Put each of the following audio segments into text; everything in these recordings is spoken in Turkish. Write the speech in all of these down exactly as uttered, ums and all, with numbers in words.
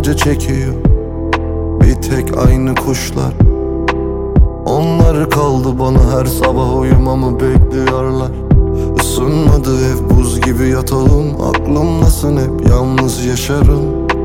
acı çekiyor. Bir tek aynı kuşlar, onlar kaldı bana her sabah uyumamı bekliyorlar. Isınmadı ev, buz gibi yatağım, aklımdasın hep, yalnız yaşarım.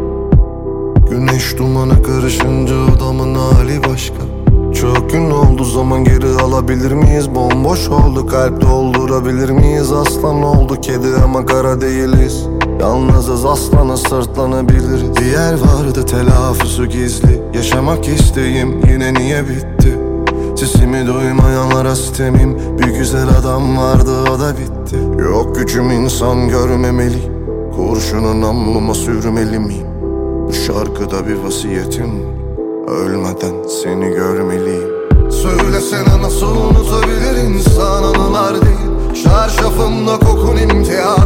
Güneş dumana karışınca odamın hali başka. Çok gün oldu, zaman geri alabilir miyiz? Bomboş oldu, kalp doldurabilir miyiz? Aslan oldu kedi ama kara değiliz. Yalnızız, aslana sırtlanabiliriz. Bir yer vardı telaffuzu gizli, yaşamak isteğim yine niye bitti? Sesimi duymayanlara sitemim, bir güzel adam vardı o da bitti. Yok gücüm insan görmemeli, kurşunu namluma sürmeli miyim? Bu şarkıda bir vasiyetim, ölmeden seni görmeliyim. Söylesene nasıl unutabilir insan anılar değil. Çarşafımda kokun imtihan,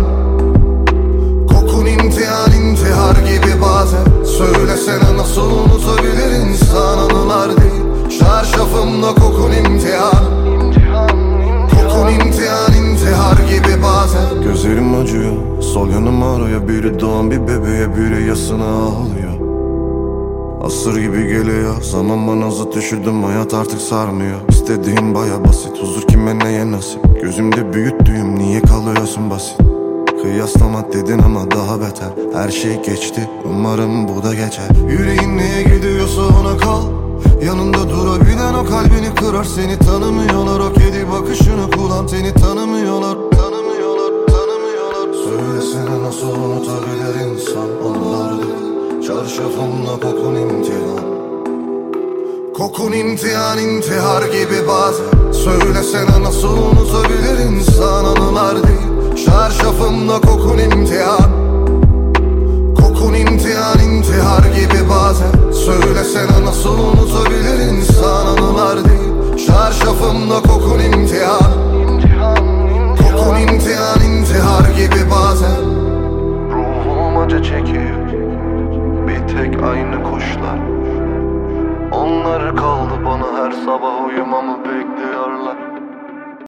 kokun imtihan intihar gibi bazen. Söylesene nasıl unutabilir insan anılar değil. Çarşafımda kokun imtihan, kokun imtihan intihar gibi bazen. Gözlerim acıyor, sol yanım ağrıyor. Biri doğan bir bebeğe, biri yasına ağlıyor. Asır gibi geliyor, zaman bana zıt, üşüdüm, hayat artık sarmıyor. İstediğim baya basit, huzur kime neye nasip. Gözümde büyüttüğüm, niye kalıyorsun basit? Kıyaslama dedin ama daha beter. Her şey geçti, umarım bu da geçer. Yüreğin neye gidiyorsa ona kal. Yanında durabilen o kalbini kırar. Seni tanımıyorlar, o kedi bakışını kullan. Seni tanımıyorlar, tanımıyorlar, tanımıyorlar. Söylesene nasıl unutabilir insan onları. Çarşafımla kokun imtihan, kokun imtihan intihar gibi bazen. Söylesene nasıl unutabilir insan anılar değil. Çarşafımla kokun imtihan, kokun imtihan intihar gibi bazen. Söylesene nasıl unutabilir insan anılar değil. Çarşafımla kokun imtihan, kokun imtihan intihar gibi bazen. Ruhum acı çekiyor, bir tek aynı kuşlar, onlar kaldı bana her sabah uyumamı